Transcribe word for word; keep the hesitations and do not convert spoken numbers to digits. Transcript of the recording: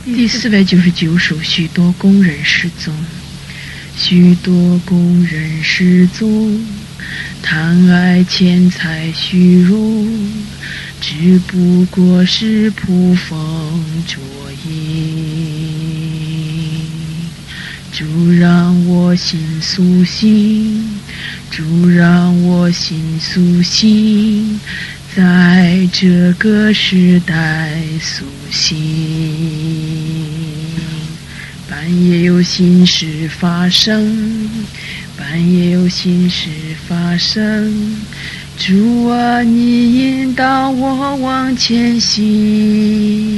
第四百九十九首，许多工人失踪。许多工人失踪，贪爱钱财虚荣，只不过是捕风捉影。主让我心苏醒，主让我心苏醒，在这个时代苏醒。半夜有心事发生，半夜有心事发生，主啊，你引导我往前行。